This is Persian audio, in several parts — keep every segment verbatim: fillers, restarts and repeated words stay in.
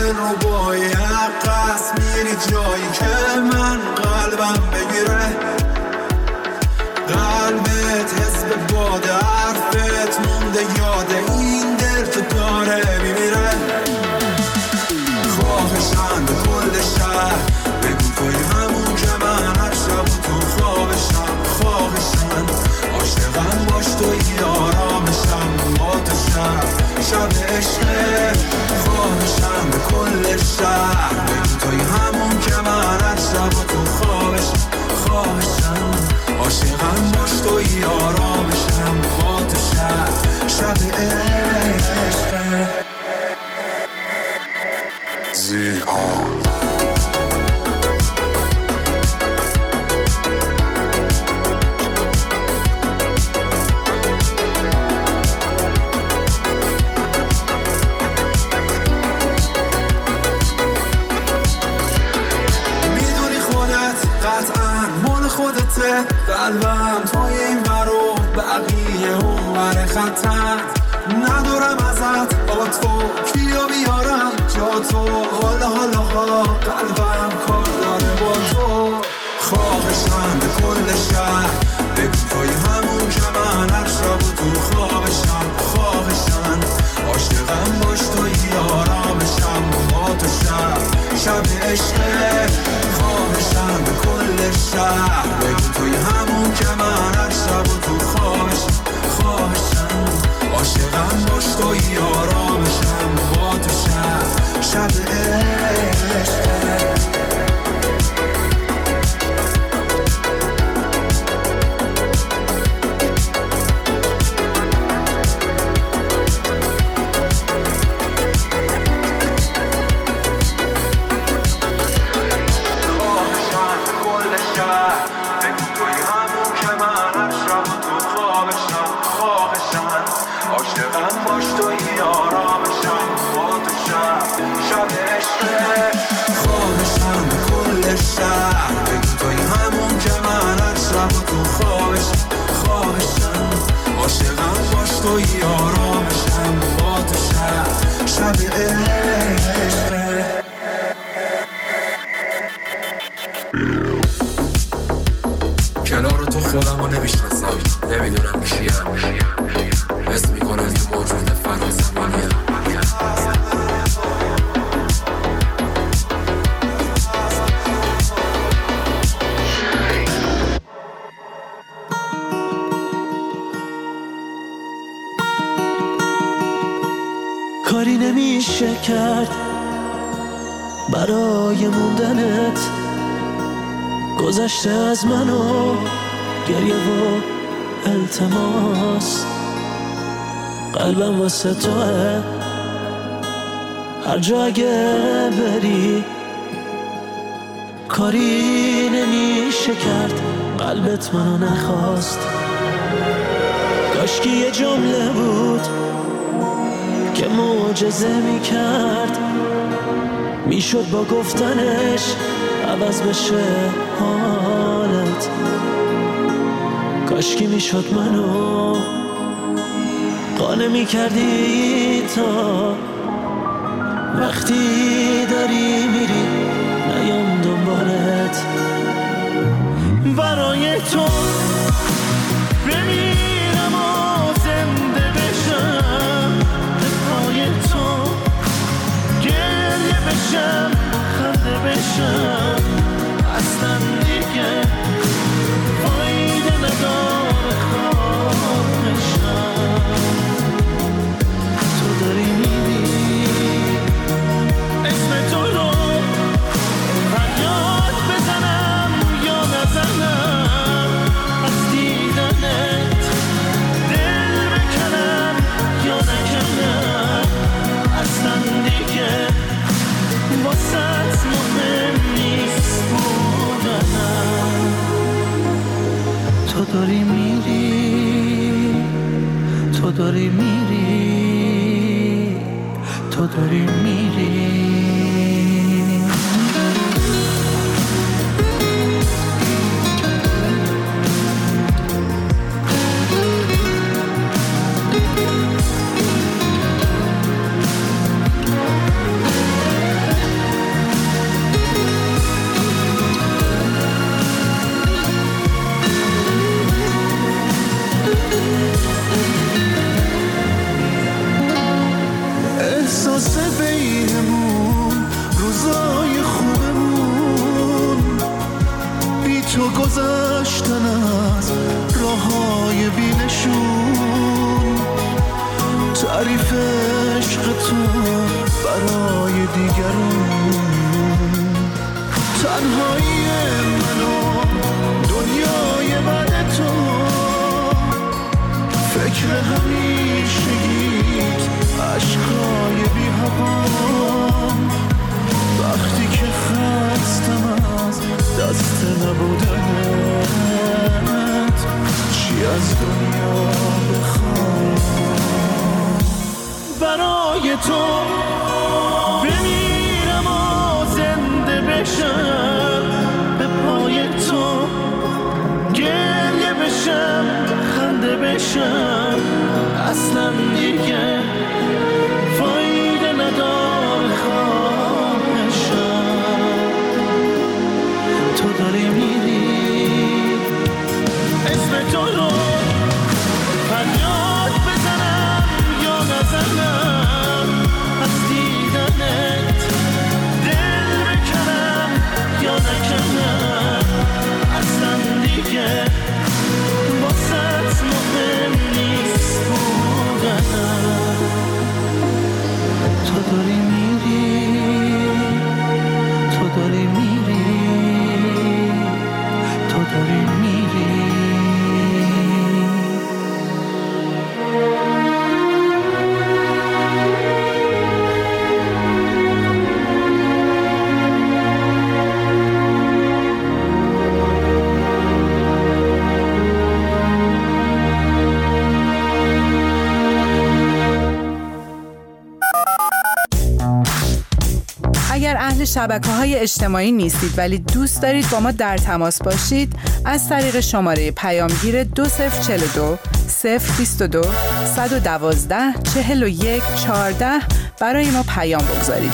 دل رو بای عقص میری جایی که من قلبم بگیره. قلبت حزب باده حرفت مونده یاده این دل تو داره میمیره. خواهشم به کل شهر بگو توی همون که من هر شب تو خوابشم. خواهشم عاشقم باش توی آرامشم با تو شب شب عشقه. خواهشم به کل شهر بگو توی همون که من هر شب تو خوابشم. خواهشم عاشقم باش توی آرامشم با تو شب شب عشقه. زیها قلبم توی این برو بقیه اون بر خطر. ندارم ازت با تو کیو بیارم جا تو. حالا حالا ها قلبم کار داره با تو. خواهشم به کل شهر بگو توی همون که من هر شب تو خوابشم. خواهشم عاشقم باش توی آرامشم با تو شب شب عشقه. خواهشم به کل شهر بگو توی همون که من هر شب تو خوابشم. خواهشم عاشقم باش توی آرامشم با تو شب شب عشقه. توی آرامشم با تو شب شب عشقه. کنار تو خودم رو نمیشناسم نمیدونم کیم. حس میکنم که موجود فنا زمانیم. کاری نمیشه کرد برای موندنت. گذشته از من و گریه و التماس. قلبم واسه توه هر جا اگه بری. کاری نمیشه کرد قلبت منو نخواست. کاشکی یه جمله بود که معجزه میکرد. میشد با گفتنش عوض بشه حالت. کاشکی میشد منو قانع میکردی تا وقتی داری میری نیام دنبالت. برای تو بمیرم و زنده بشم. پای تو گریه بشم خنده بشم. اصلا دیگه فایده نداره خواهشم. تو داری میری اسم تو رو فریاد بزنم یا نزنم. از دیدنت دل بکنم یا نکنم. اصلا دیگه واسط مهم نیست بودنم. تو داری میری تو داری میری تو داری میری. واسه بینمون روزای خوبمون، بی تو گذشتن از راههای بینشون، تعریف عشق تو برای دیگرون. تنهایی منو دنیای بعد تو، فکر همیشگیت عشقای بی هوام، وقتی که خستم از دست نبودنت، چی از دنیا بخوام. برای تو بمیرم و زنده بشم، به پای تو گریه بشم خنده بشم، اصلا دیگه فایده نداره خواهشم. تو داری میری اسم تو رو فریاد بزنم یا نزنم، از دیدنت دل بکنم یا نکنم، اصلا دیگه واسه مهم نیست بودنم. تو داری میری، تو داری میری، تو داری میری. اگر اهل شبکه‌های اجتماعی نیستید ولی دوست دارید با ما در تماس باشید، از طریق شماره پیامگیر دو صفر چهل و دو صفر بیست و دو صد و دوازده چهل و یک چهارده برای ما پیام بگذارید.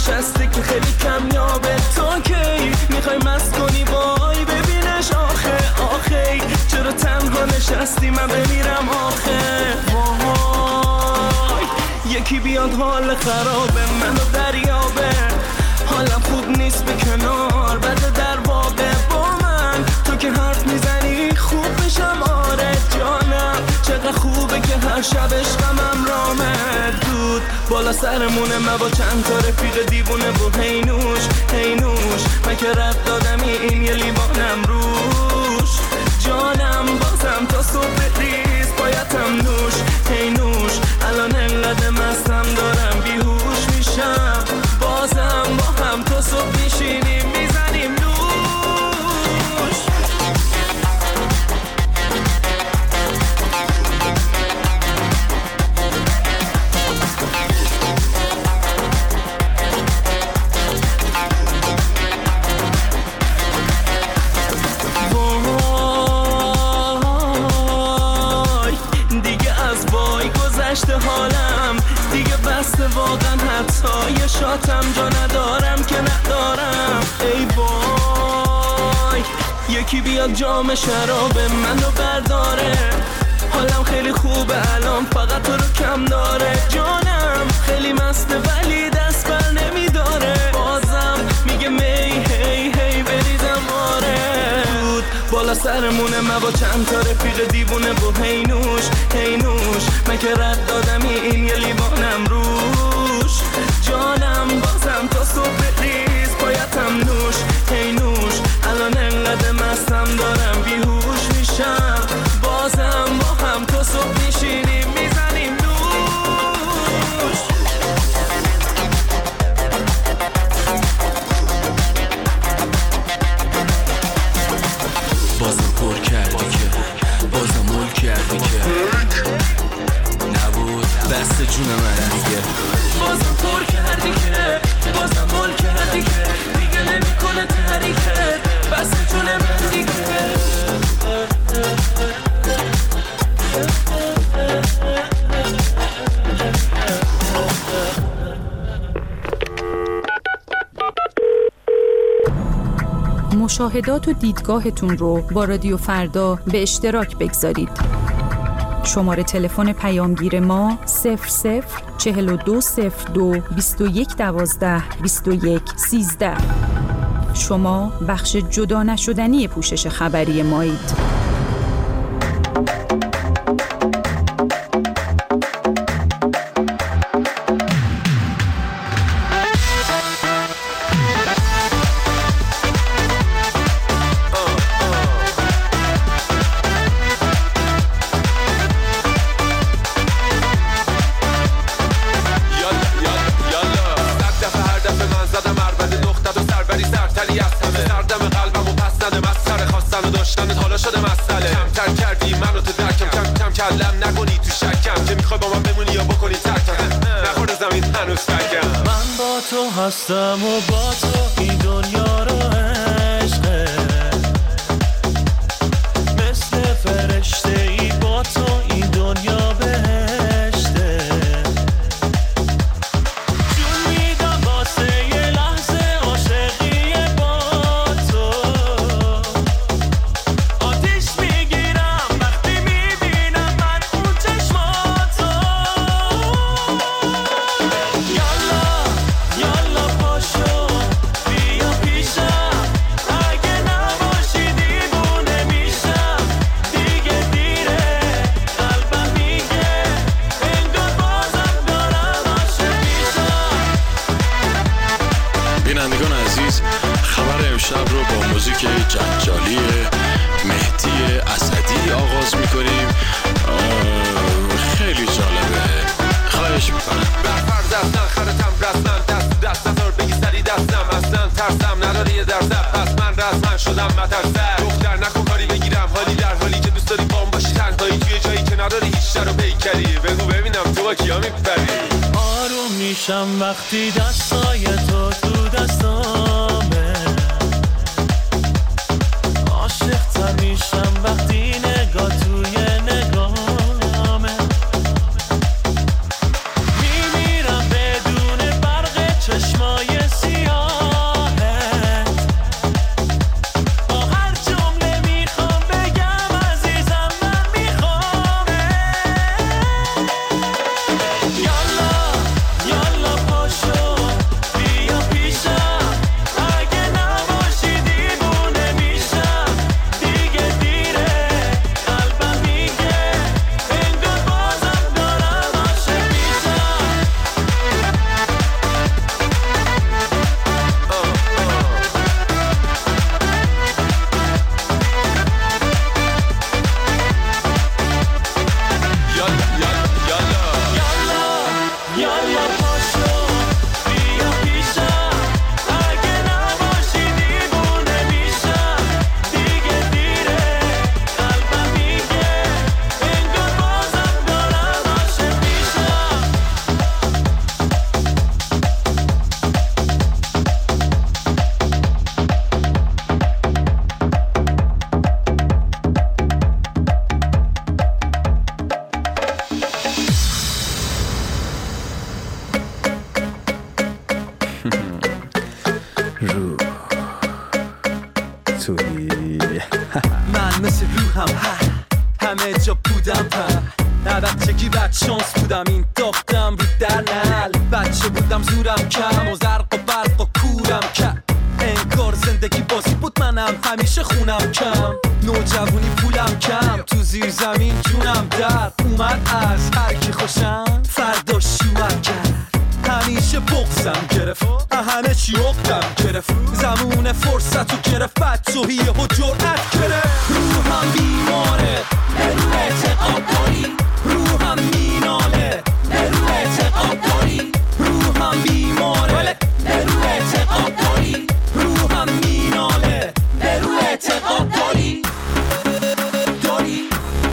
نشسته که خیلی کمیابه. تا کی میخوای مست کنی وای ببینش آخه آخه چرا تنها نشستی من بمیرم آخه وای یکی بیاد حال خرابه منو دریابه حالم خوب نیست به کنار بده در واقع با من تو که حرف میزنی خوب میشم آره جانم چقدر خوبه که هر شب عشقم رامه دود بالا سرمونه من با چند تا رفیق دیوونه و هینوش هینوش من که رد دادمی این یه لیوانم روش جانم بازم تا صبح ریز بایدم نوش هینوش الان انقدر مستم دارم بیهوش میشم بازم با هم تا صبح میشینیم میزنیم نوش حالم دیگه بسته واقعا حتی یه شاتم جا ندارم که ندارم ای وای یکی بیاد جام شراب منو برداره حالم خیلی خوبه الان فقط تو رو کم داره جانم خیلی مسته ولی دست بر نمیداره بازم میگه می هی هی بریزم آره بود بالا سرمونه من با چند تا رفیق دیوونه و هینوش هینوش من که رد دادمی این یه لیوانم روش جانم بازم تا صبح ریز بایدم نوش هینوش الان انقدر مستم دارم بیهوش میشم بازم با هم تا صبح میشینیم میزنیم نوش بازم پر کردی که بازم مول کردی که نبود بست جون من دیگه بازم پر کردی که بازم مول کردی که دیگه نمیکنه تحریکت بست جون من دیگه مشاهدات و دیدگاهتون رو با رادیو فردا به اشتراک بگذارید. شماره تلفن پیامگیر ما صفر صفر چهل و دو صفر دو بیست و یک دوازده بیست و یک سیزده. شما بخش جدا نشدنی پوشش خبری مایید. هستم و با تو این دنیا رو عشقه مثل فرشته ای با تو این دنیا بهشته جون میدم واسه یه لحظه عاشقی با تو آتیش میگیرم وقتی میبینم من اون چشماتو یالا یالا پاشو بیا پیشم اگه نباشی دیوونه میشم دیگه دیره قلبم میگه انگار بازم دارم عاشق میشم. بینندگان عزیز خبر امشب رو با موزیک جنجالی مهدی اسدی آغاز میکنیم. خیلی جالبه خواهش میکنم برفر دست نخرتم رسمن دست دست نزار بگی سری دستم اصلا ترسم نداری یه درزم پس من رسمن شدم مترسر دختر نکن کاری بگیرم حالی در حالی که دوست داری بام باشی تنهایی توی جایی که نداری هیچ در رو پیکری بگو ببینم تو با کیا میپری. آروم میشم وقتی دستای تو تو دستامه عاشق تر میشم وقتی نگاه توی نگاهمه میمیرم بدون برق چشمای یالا پاشو بیا پیشم، اگه نباشی دیوونه میشم، دیگه دیره قلبم میگه انگار بازم دارم عاشق میشم. رو توی من مثل روحم ها همه جا بودم پر نه بچگی بد شانس بودم این داختم رو در نل بچه بودم زورم کم و زرق و برق و کورم کرد انگار زندگی بازی بود منم همیشه خونم کم نوجوانی پولم کم تو زیر زمین جونم در اومد از هر کی خوشم فردا شومر کرد همیشه بغزم گرفت همه چی عقدم گرفت زمون فرصت رو گرفت بدجوهیه و جرأت گرفت روحم بیماره نرو اعتقاد داری روحم میناله نرو اعتقاد داری روحم بیماره نرو اعتقاد داری روحم میناله نرو اعتقاد داری داری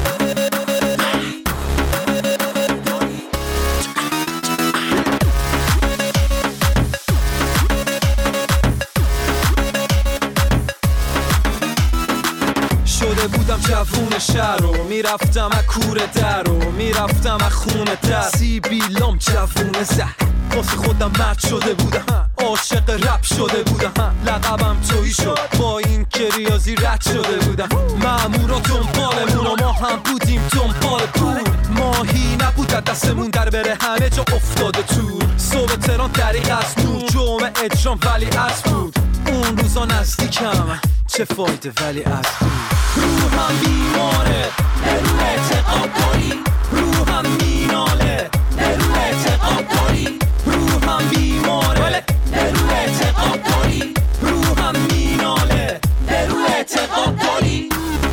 شده بودم جوون شهر رو میرفتم از کوره در رو میرفتم از خونه در سیبیلام جوون زهر واسه خودم مرد شده بودم عاشق رپ شده بودم لقبم تویی شد با این که ریاضی رد شده بودم مامورا دنبالمون و ما هم بودیم دنبال پول ماهی نبود دستمون در بره همه جا افتاده تور صبح تهران دریق از نور جمعه اجرام ولی از بود اون روزا نزدیکم چه فایده ولی از بود روحم بیماره نرو اعتقاد داری روحم میناله نرو اعتقاد داری روحم بیماره نرو اعتقاد داری روحم میناله نرو اعتقاد داری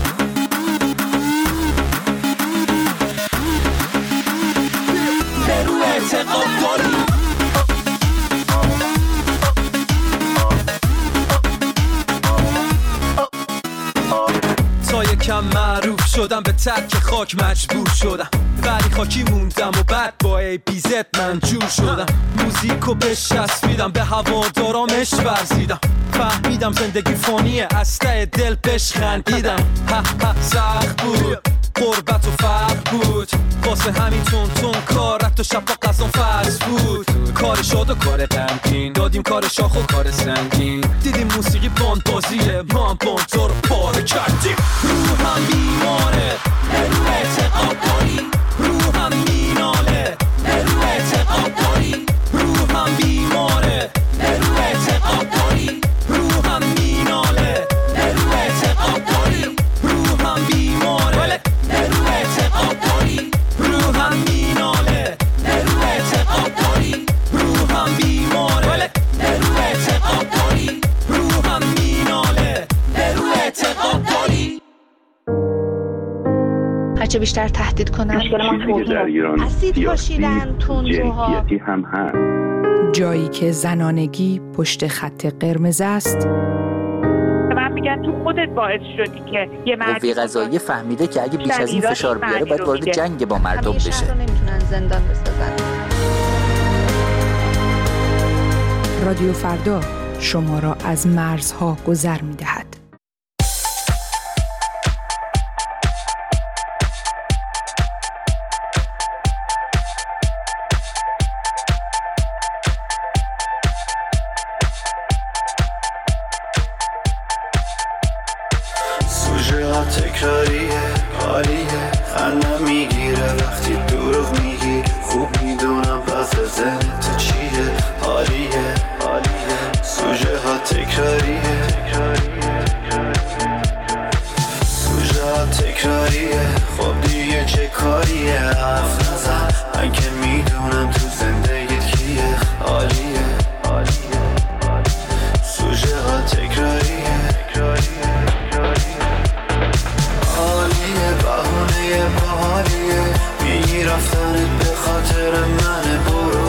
نرو اعتقاد داری تا یکم معروف شدم به ترک خاک مجبور شدم ولی خاکی موندم و بعد با ای بی زد من جور شدم موزیکو بچسبیدم به هوادارامش ورزیدم فهمیدم زندگی فانیه از ته دل بهش خندیدم ها ها سخت بود قربت و فرق بود واسه همین تون تون کار رفت و شب با قضا فرض بود کار شاد و کار غمگین دادیم کار شاخ و کار سنگین دیدیم موسیقی باند بازیه ما هم باند تو رو پاره کردیم روحم بیماره نرو اعتقاد داری روحم میناله نرو اعتقاد داری روحم بیماره نرو اعتقاد داری روحم میناله نرو اعتقاد داری روحم بیماره نرو اعتقاد داری روحم میناله نرو اعتقاد داری روحم بیماره نرو اعتقاد داری روحم میناله نرو اعتقاد داری هرچه بیشتر تهدید کنن اسید پاشیدن تندروها هم هست جایی که زنانگی پشت خط قرمز است من میگن تو خودت باعث شدی که یه مردی قوه قضاییه فهمیده که اگه بیش از این فشار بیاره باید وارد جنگ با مردم بشه همیشه رو نمیتونن زندان بسازن. رادیو فردا شما را از مرزها گذر می‌دهد. تکراریه حالیه خندم میگیره وقتی دروغ میگی خوب میدونم پس ذهنت چیه حالیه حالیه سوژه ها تکراریه سوژه ها تکراریه خب دیگه چه کاریه حرف نزن من که میدونم تو زندگیت کیه حالیه حالیه سوژه ها تکراریه بهانه باحالیه میگی رفتنت به خاطر منه برو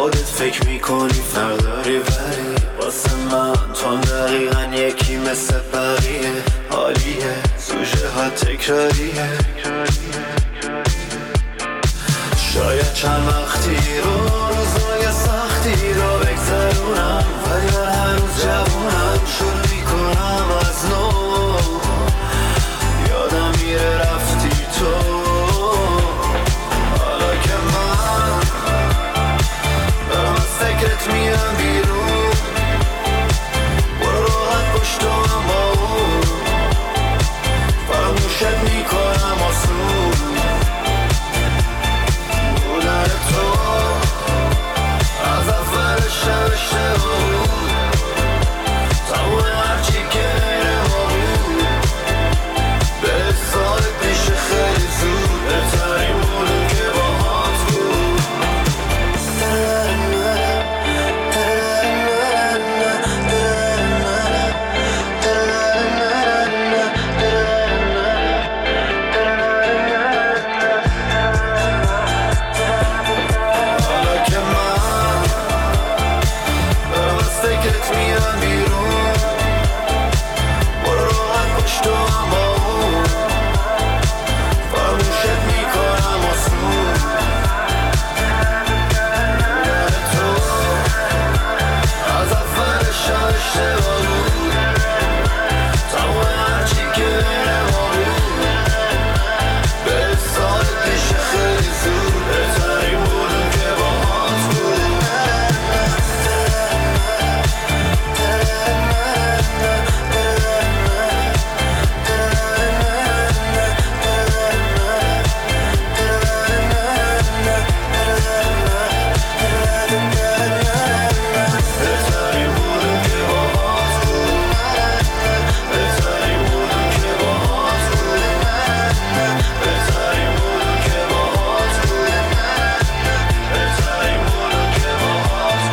خودت فکر میکنی فرق داری ولی واسه من تو دقیقا یکی مثل بقیه حالیه سوژه ها تکراریه شاید چند وقتی رو روزای سختی رو بگذرونم ولی من هنوز جوونم شروع میکنم از نو یادم میره رفتی تو حالا که من دارم از فکرت میرم بیرون برو راحت پشت هم با اون فراموشت میکنم آسون بودن تو از اولش نوشته بود تموم هرچی که غیر ما بود به سالت میشه خیلی زود بهترین بودون که باهات بود حالا که من دارم از فکرت میرم بیرون برو راحت پشت هم با اون فراموشت میکنم آسون بودن تو از اولش نوشته بود تمام هرچی که غیر ما بود به سالت میشه خیلی زود بهترین بودون که باهات بود بهترین بودون که باهات بود بهترین بودون که باهات بود بهترین بودون که باهات بود بهترین بودون که باهات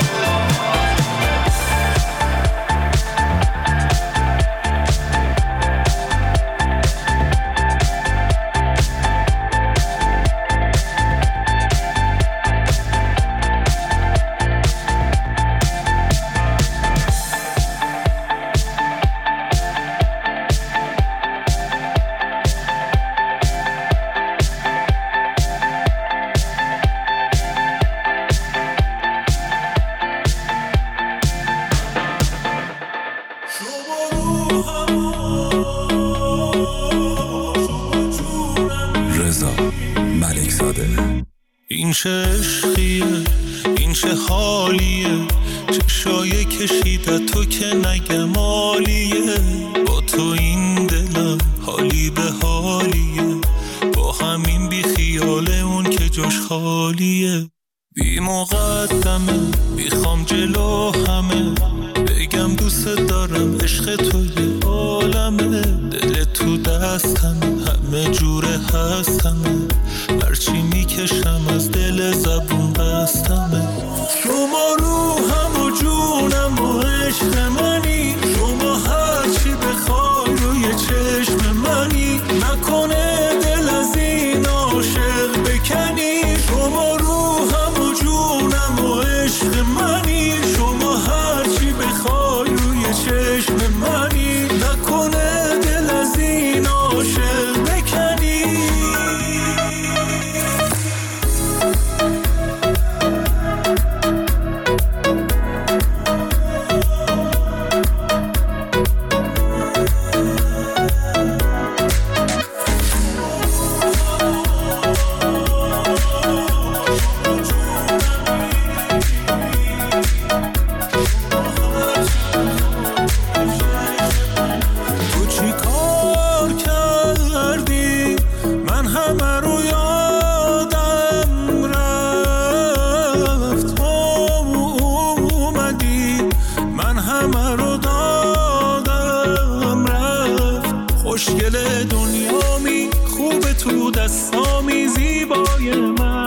رضا ملکزاده. این چه عشقیه، این چه حالیه، چشای کشیده تو که نگم عالیه. با تو این دلم حالی به حالیه، با همین بی خیاله اون که جاش خالیه. بی مقدمه بیخوام جلو همه بگم دوست دارم، عشق تو یه عالمه. دل تو دستم همه جوره هستمه، هرچی میکشم از دل زبون بستمه. شما روحم و جونم و عشق منی، شما هرچی بخوای روی چشم منی. نکنه دل از این عاشق بکنی، شما روحم و جونم و عشق منی. شما هرچی بخوای روی چشم منی. نکنه دل از این عاشق بکنی. خوشگل دنیامی، خوب تو دستامی، زیبای من.